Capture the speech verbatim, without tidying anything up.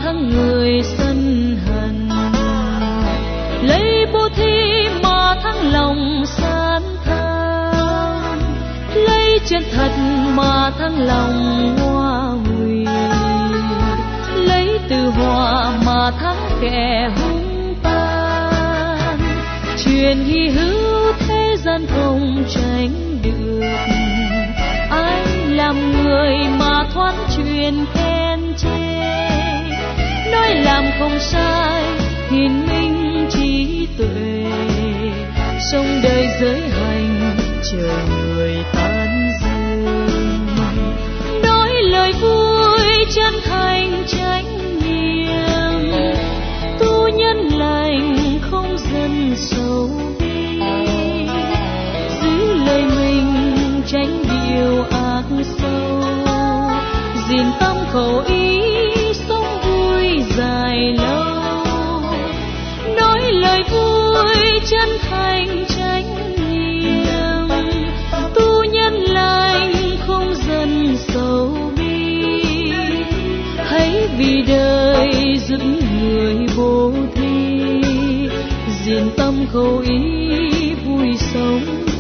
thắng người sân hận, lấy bố thí mà thắng lòng san than, lấy chân thật mà thắng lòng hoa hủy, lấy từ hòa mà thắng kẻ hung tàn. Chuyện hy hữu thế gian không tránh được, ai làm người mà thoát chuyện khen chê, nói làm không sai hiền minh trí tuệ, sống đời giới hành chờ người tán dương. Nói lời vui chân thành chánh niệm, tu nhân lành không dân sầu bi, giữ lời mình tránh điều ác sâu, gìn tâm khẩu ý sống vui dài lâu. Nói lời vui chân thành chánh niệm, tu nhân lành không dần sầu bi, hãy vì đời giúp người bố thí, gìn tâm khẩu ý vui sống.